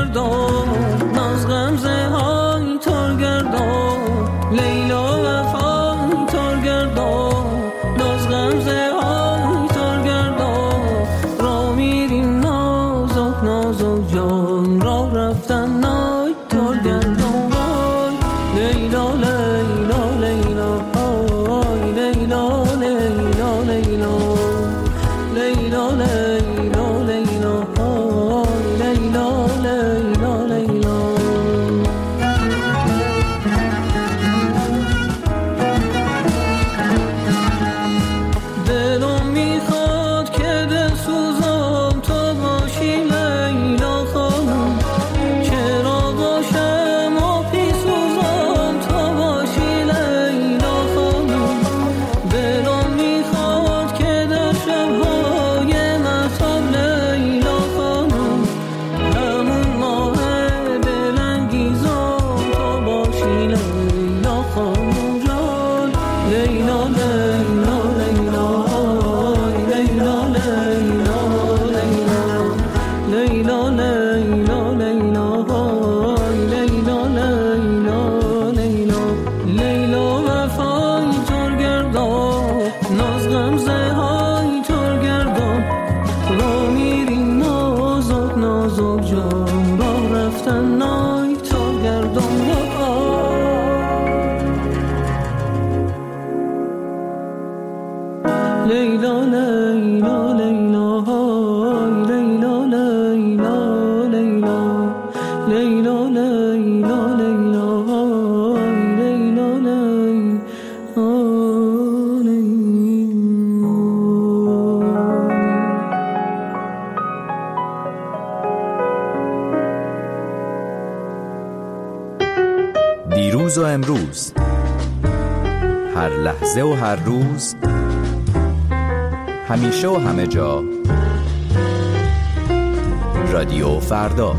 گردان ناز غمزه های تار گردان لیلا وفای تار گردان ناز غمزه های تار گردان را میریم نازک نازک جان را رفتن نای تار گردان وای لیلا لیلا لیلا آی لیلا لیلا لیلا لیلا لیلا لیلا آی لیلا لیلا لیلا دلم میخواد که دل سوزم تو باشی لیلا خانم چرا باشم و پی سوزم تو باشی لیلا خانم دلم میخواد که در شبهای مهتاب لیلا خانم همون ماه دلانگیزم تو باشی لیلا خانم جان لیلا لیلا لیلا لیلا لیلا لیلا لیلا لیلا لیلا لیلا لیلا وفای تار گردان ناز غمزه های تار گردان را میریم نازک نازک جان را رفتن نای تار گردان لیلا لیلا لیلا لیلا لیلا لیلا لیلا لیلا لیلا دیروز و امروز، هر لحظه و هر روز، همیشه و همه جا، رادیو فردا.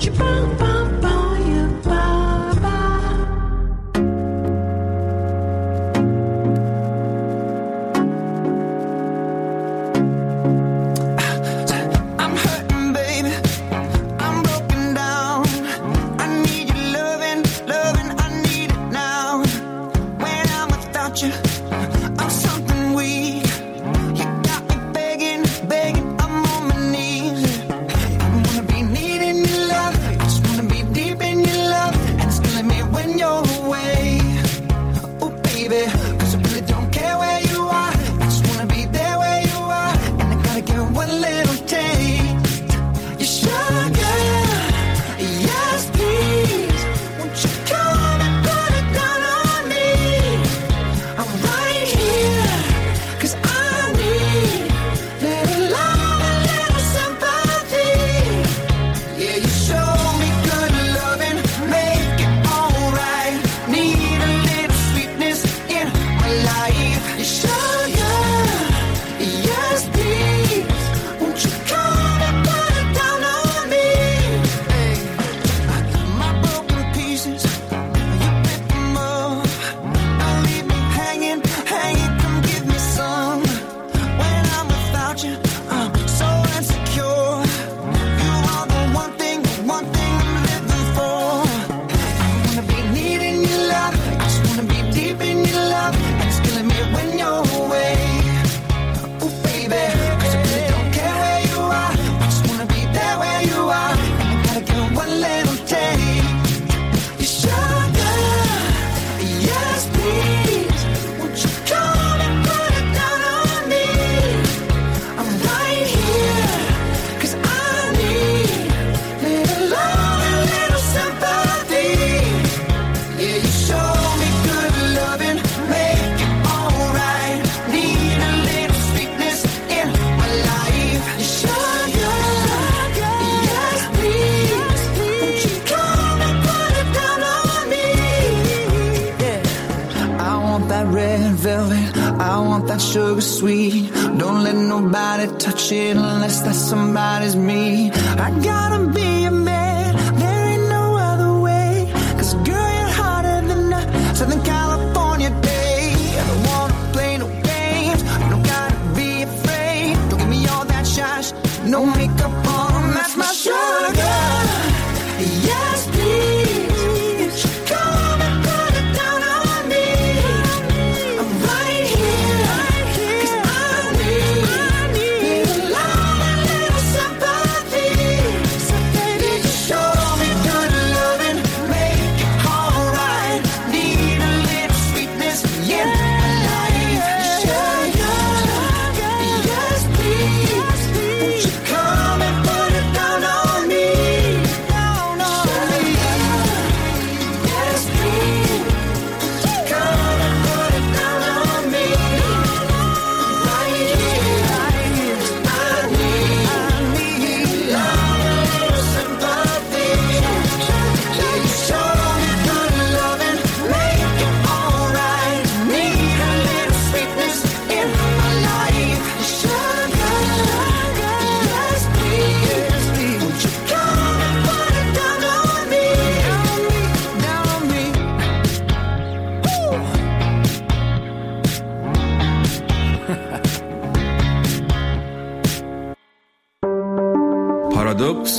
Sugar sweet, don't let nobody touch it unless that somebody's me. I gotta be a man, there ain't no other way. 'Cause girl, you're hotter than a Southern California day. I don't wanna play no games, you don't gotta be afraid. Don't give me all that shine, no makeup on, that's my sugar.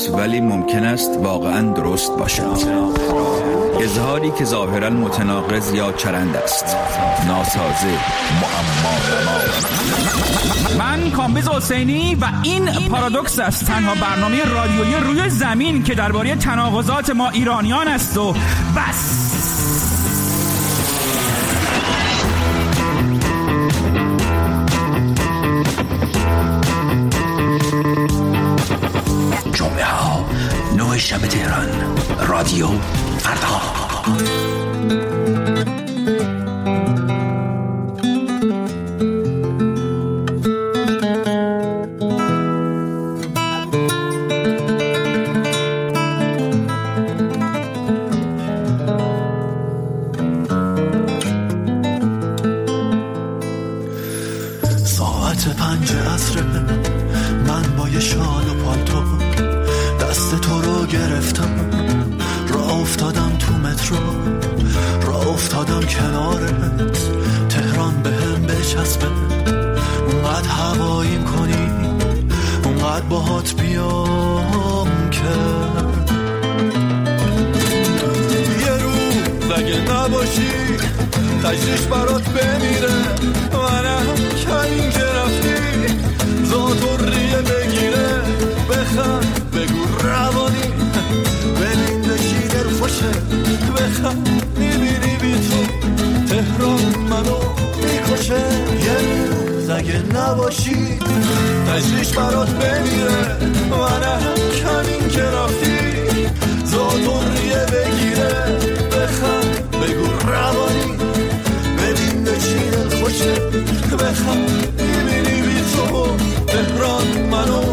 است ولی ممکن است واقعا درست باشد. اظهاری که ظاهرا متناقض یا چرند است، ناسازه، معما. من کامبیز حسینی و این پارادوکس است، تنها برنامه رادیویی روی زمین که درباره تناقضات ما ایرانیان است و بس. جمعه ها 9 شب تهران، رادیو فردا. ساعت 5 عصر من با یه شال و پالتو دست تو رو گرفتم، راه افتادم تو مترو، راه افتادم کنارت، تهران بهم بچسبه، اونقدر هواییم کنی، اونقدر باهات بیام که یه روز اگه نباشی تجریش برات بمیره، منم کمین که رفتی زادوریه بگیره، بخند بگو روانی ببین دشی دل خوشه، بخند میبینی بی تو تهران منو میکشه، یه روز اگه نباشی تجریش برات بمیره، منم کمین که رفتی زادوریه بگیره، بخند بگو روانی ببین دشی دل خوشه، بخند میبینی بی تو تهران منو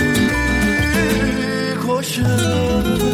میکشه.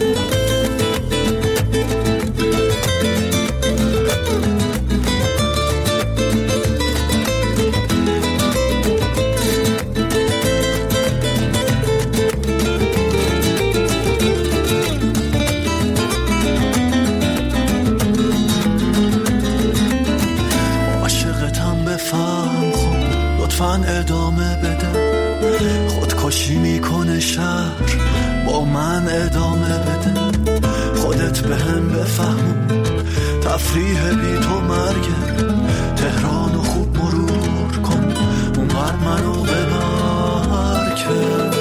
عاشقتم بفهم خب لطفاً ادامه بده، خودکشی میکنه شهر با من ادامه بده، خودت بهم بفهمون تفریح بی تو مرگه، تهرانو خوب مرور کن اونور منو ببر که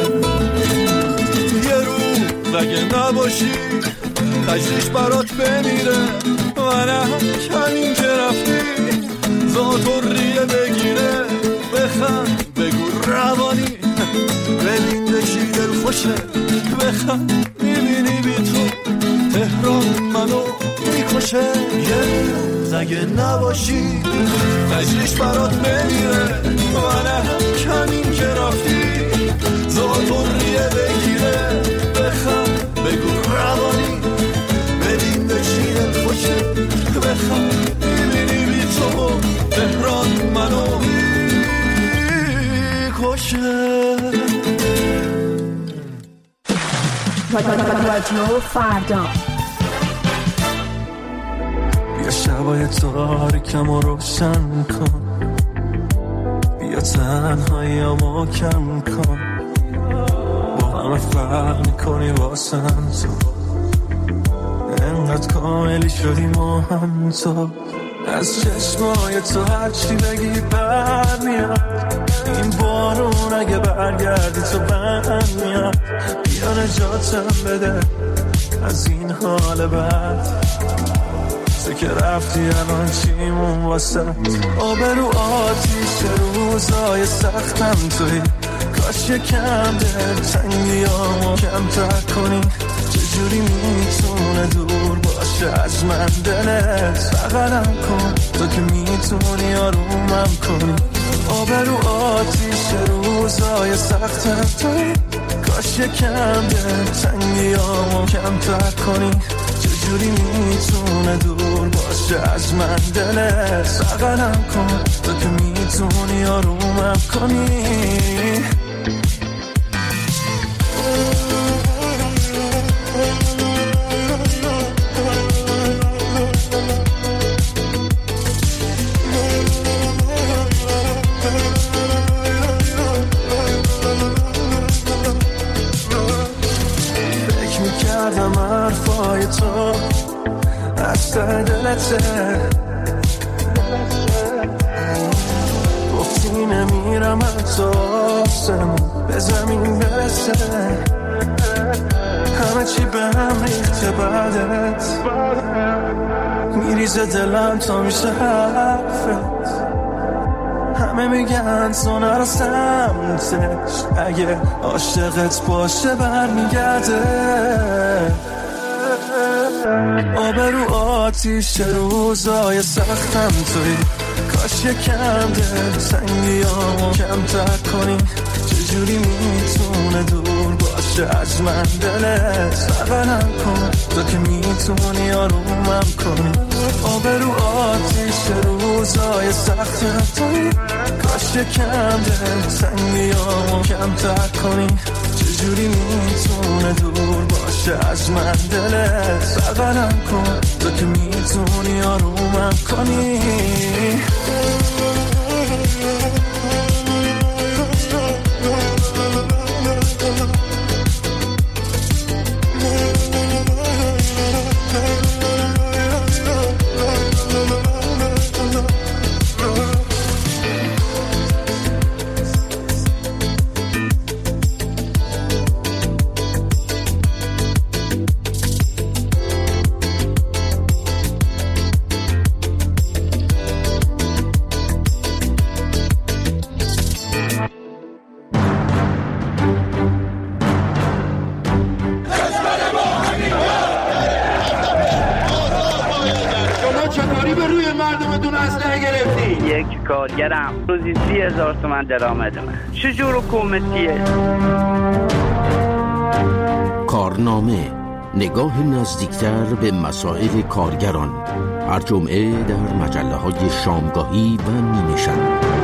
یه روز اگه نباشی تجریش برات بمیره، منم کمین که رفتی زادوریه بگیره، بخند بگو روانی ببین دشی دل خوشه، بخند میبینی بی تو تهران منو میکشه، یه روز اگه نباشی تجریش برات بمیره، منم کمین که رفتی زادوریه بگیره، بخند بگو روانی ببین دشی دل خوشه، بخند میبینی بی تو تهران منو رادیو فردا. بیا شبای تاریکم رو روشن کن، بیا تنهاییامو کم کن، با همه فرق میکنی واسم تو، انقدر کاملی شدی ما هم تو، از چشمای تو هرچی بگی بر میاد، این بارون اگه برگردی تو بند میاد، بیا نجاتم بده از این حال بد، تو که رفتی الان چیمون واسه آبرو آتیش روزای سختم توی، کاش یکم دلتنگیامو کمتر کنی، چجوری میتونه دور باشه از من دلت، بغلم کن تو که میتونی آرومم کنی، آبرو آتیش روزای سختم توی، کاش یکم دلتنگیامو کمتر کنی، چجوری میتونه دور باشه از من دلت، بغلم کن تو که میتونی آرومم کنی. حرفای تو از ته دلته گفتی نمیرم حتی آسمون به زمین برسه همه چی به هم ریخته بعدت میریزه دلم تا میشه حرفت همه میگن سونه رو سمتش اگه عاشقت باشه برمیگرده آبرو آتیش روزای سختم توی کاش یکم دل سنگیامو کمتر کنی چجوری میتونه دور باشه از من دلت بغلم کن تو که میتونی آرومم کنی آبرو آتیش روزای سختم توی کاش یکم دل سنگیامو کمتر کنی چجوری میتونه دور باشه از من دلت بغلم کن تو که میتونی آرومم کنی کارگرم روزی 30,000 تومان درآمد من چجور حکومتیه؟ کارنامه نگاه نزدیکتر به مسائل کارگران هر جمعه در مجله های شامگاهی و نیمه شب.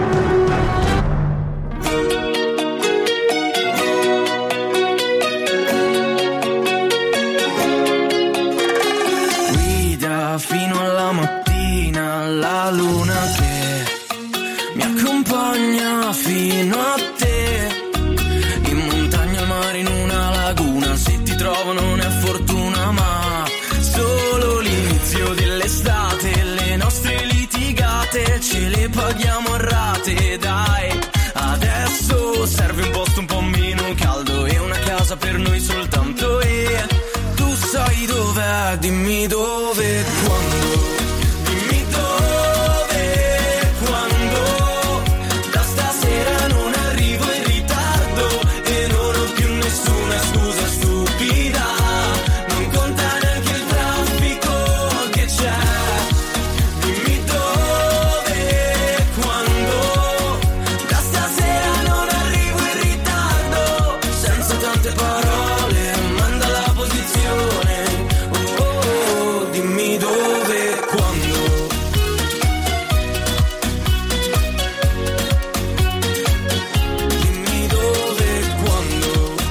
Fino alla mattina la luna che mi accompagna fino a te in montagna, al mare, in una laguna. Se ti trovo non è fortuna ma solo l'inizio dell'estate. Le nostre litigate ce le paghiamo a rate. Dai, adesso serve un posto un po' meno caldo e una casa per noi soltanto. E tu sai dov'è, dimmi dove e quando. Dimmi dove e quando. Da stasera non arrivo in ritardo e non ho più nessuna scusa stupida. Non conta neanche il traffico che c'è. Dimmi dove e quando. Da stasera non arrivo in ritardo. Senza tante parole manda la posizione. Oh, oh, oh, dimmi dove e quando. Dimmi dove e quando.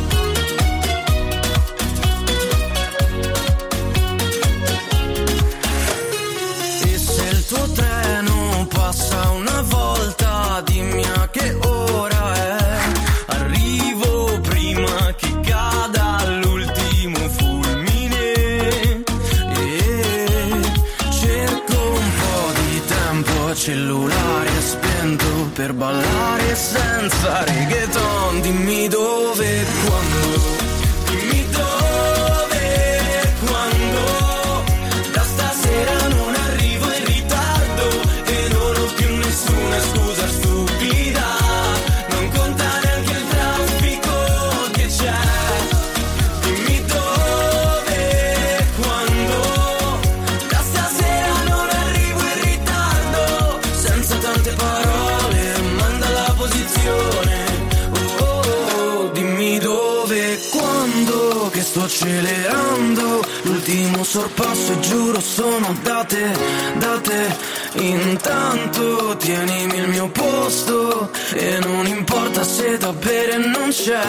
E se il tuo treno passa una volta, dimmi a che ora è. Arrivo prima che cada l'ultimo fulmine. E cerco un po' di tempo, cellulare spento per ballare senza reggaeton. Dimmi dove e quando. Dimmi dove e quando. Da stasera non arrivo in ritardo e non ho più nessuna scusa stupida. Non conta neanche il traffico che c'è. Dimmi dove e quando. Da stasera non arrivo in ritardo. Senza tante parole manda la posizione. Oh, oh, oh, dimmi dove e quando. Che sto accelerando. L'ultimo sorpasso e giuro sono date, date. Intanto tienimi il mio posto e non importa se da bere non c'è.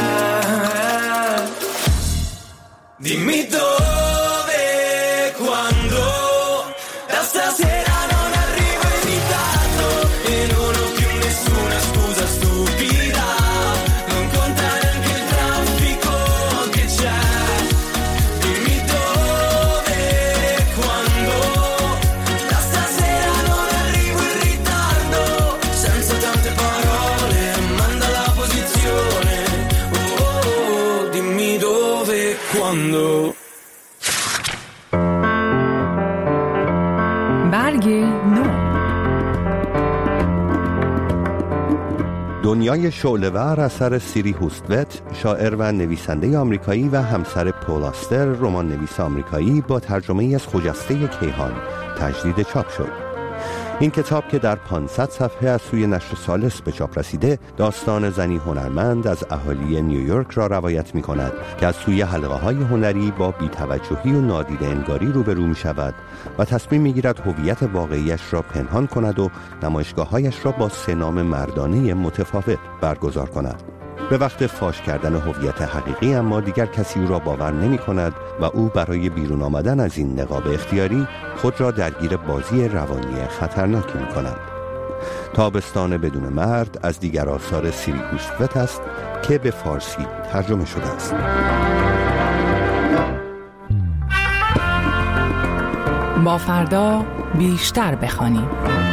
Dimmi dove e quando. Da stasera non arrivo in ritardo e non ho più nessuna scusa stupida. Non conta neanche il traffico che c'è. Dimmi dove quando برگ نو. دنیای شعله‌ور اثر سیری هوستوت، شاعر و نویسنده آمریکایی و همسر پول آستر، رمان نویس آمریکایی، با ترجمه‌ای از خجسته کیهان تجدید چاپ شد. این کتاب که در 500 صفحه از سوی نشر سالس به چاپ رسیده، داستان زنی هنرمند از اهالی نیویورک را روایت می کند که از سوی حلقه‌های هنری با بی‌توجهی و نادیده انگاری روبرو می شود و تصمیم می گیرد هویت واقعیش را پنهان کند و نمایشگاه‌هایش را با 3 نام مردانه متفاوت برگزار کند. به وقت فاش کردن هویت حقیقی اما دیگر کسی او را باور نمی کند و او برای بیرون آمدن از این نقاب اختیاری خود را درگیر بازی روانی خطرناکی می کند. تابستان بدون مرد از دیگر آثار سیری هوستوت است که به فارسی ترجمه شده است. با فردا بیشتر بخوانیم.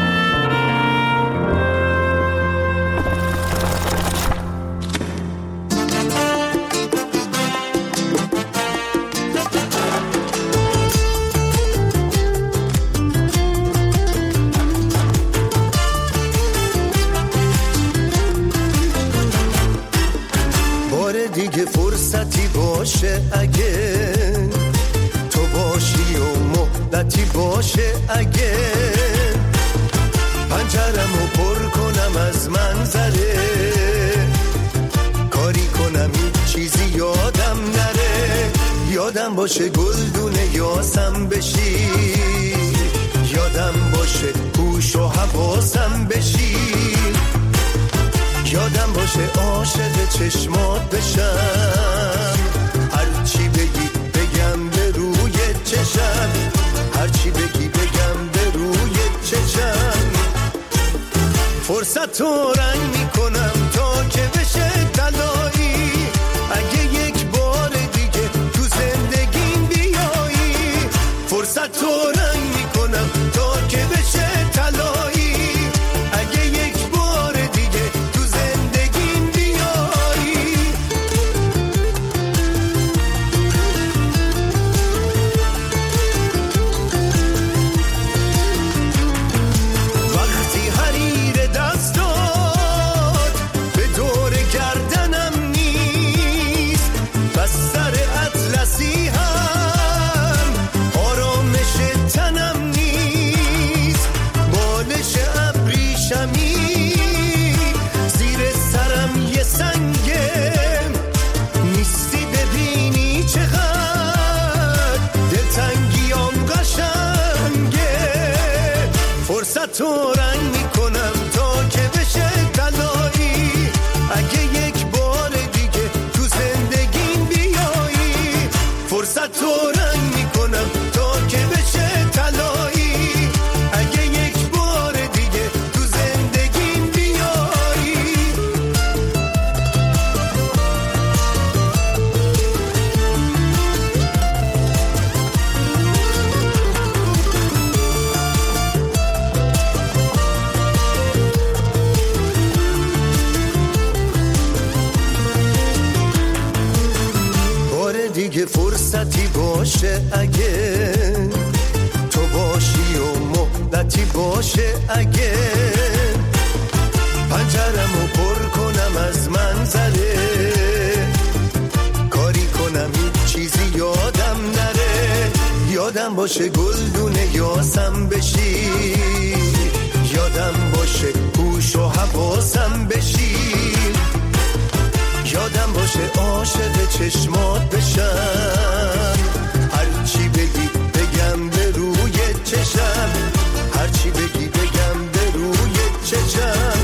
دیگه فرصتی باشه اگه تو باشی و مهلتی باشه اگه پنجرمو پر کنم از منظره کاری کنم این چیزی یادم نره یادم باشه گلدونه یاسم بشی یادم باشه هوش و حواسم بشی یادم باشه عاشق چشمات بشم هرچی بگی بگم به روی چشم هرچی بگی بگم به روی چشم فرصت رو رنگ میکنم تا که بشه طلایی اگه یک بار دیگه تو زندگیم بیایی فرصت رو رنگ میکنم تا که بشه طلایی اگه یک بار دیگه تو رنگ میکنم تا که بشه طلایی اگه یک بار دیگه تو زندگیم بیایی فرصت تو رنگ میکنم تا که بشه طلایی اگه یک بار دیگه تو زندگیم بیایی دیگه فرصتی باشه اگه تو باشی و مهلتی باشه اگه پنجرمو پر کنم از منظره کاری کنم این چیزی یادم نره یادم باشه گلدونه یاسم بشی یادم باشه هوش و حواسم بشی یادم باشه عاشق چشمات بشم هرچی بگی بگم به روی چشم هرچی بگی بگم به روی چشم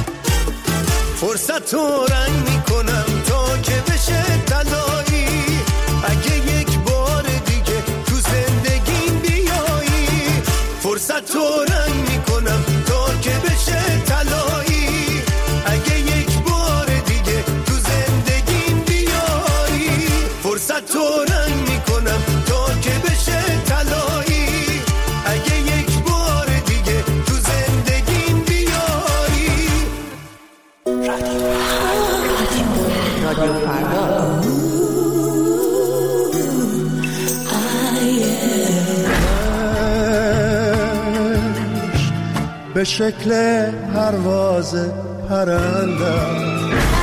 فرصت رو رنگ میکنم تا که بشه طلایی اگه یک بار دیگه تو زندگیم بیایی فرصت رو رنگ میکنم تا که بشه طلایی اگه یک بار دیگه تو زندگیم بیایی فرصت رو رنگ میکنم تا که بشه طلایی اگه یک بار دیگه تو زندگیم بیایی رادیو فردا به شکل پرواز پرندم.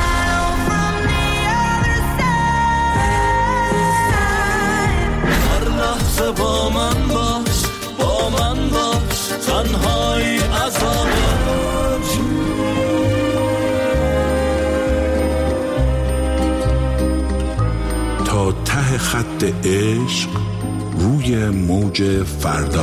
هر لحظه با من باش، با من باش، تنهایی عذابه. تا ته خط عشق روی موج فردا.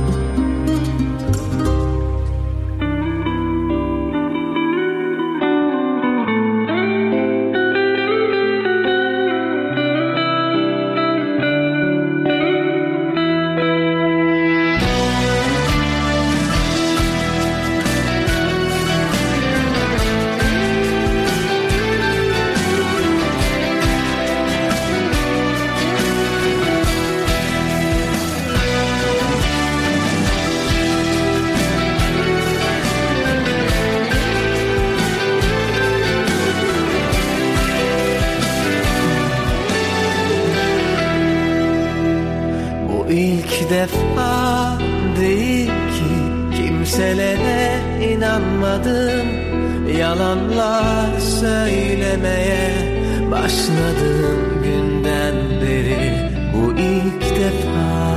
İlk defa değil ki kimselere inanmadım. Yalanlar söylemeye başladığım günden beri bu ilk defa.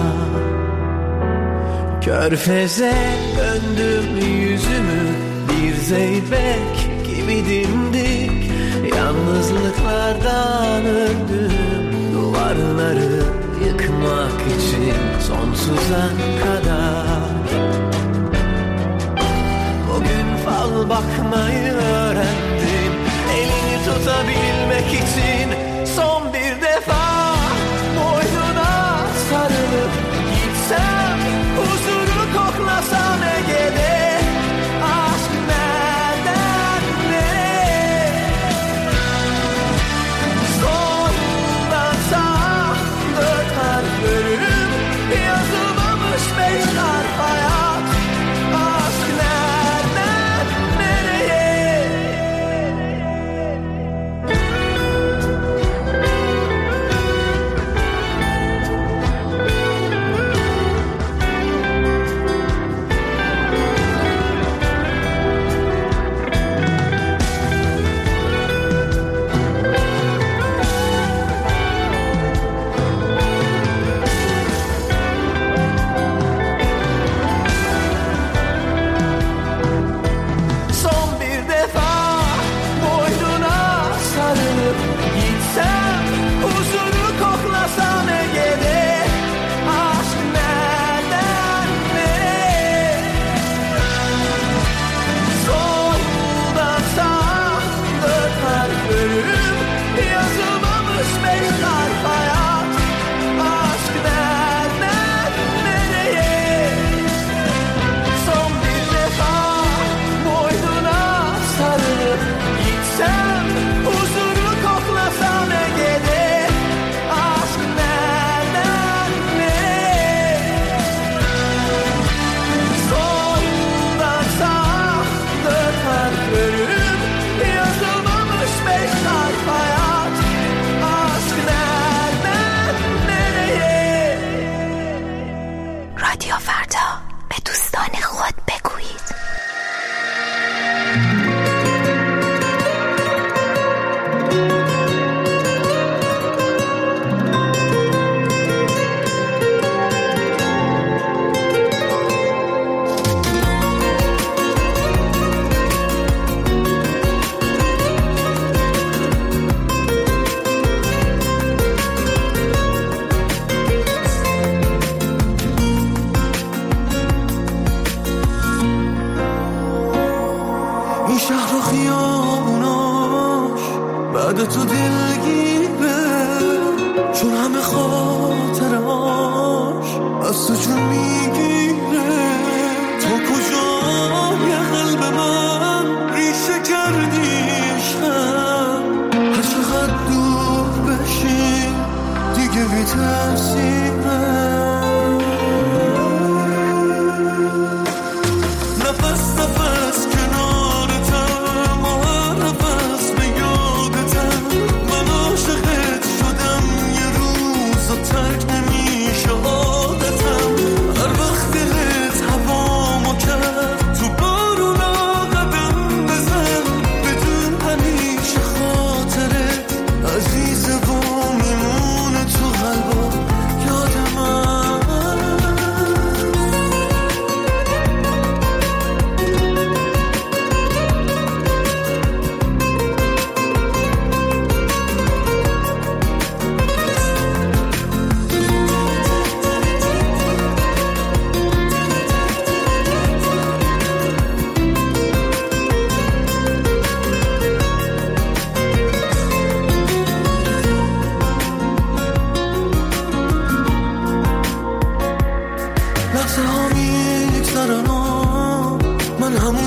Körfeze döndüm yüzümü, bir zeybek gibi dimdik. Yalnızlıklardan öldüm, duvarları yıkmak için sonsuza kadar. Bugün fal bakmayı öğrendim, elini tutabilmek için. Son bir defa boynuna sarılıp gitsem, huzuru koklasam Ege'de. Aşk nereden nereye? Soldan sağa dört harf bölüm, yazılmamış beş harf hayat. Aşk nereden nereye? Son bir defa boynuna sarılıp gitsem, huzuru koklasam Ege'de. Aşk nereden nereye? Soldan sağa dört harf bölüm, yazılmamış beş harf hayat. Aşk nereden nereye? Son bir defa boynuna sarılıp gitsem, huzuru koklasam Ege'de. Aşk nereden nereye? Soldan sağa dört harf bölüm, yazılmamış beş harf hayat. Aşk nereden nereye? رادیو فردا، به دوستان خود بگویید. این شهر و خیابوناش بعد تو دلگیره، چون همه خاطراش از تو جون میگیره. تو کجای قلب من ریشه کردی عشقم، هر چقدر دور بشی دیگه بی تأثیره. نفس نفس کنارتم و هر نفس به یادتم، لحظه ها میگذرن، من همون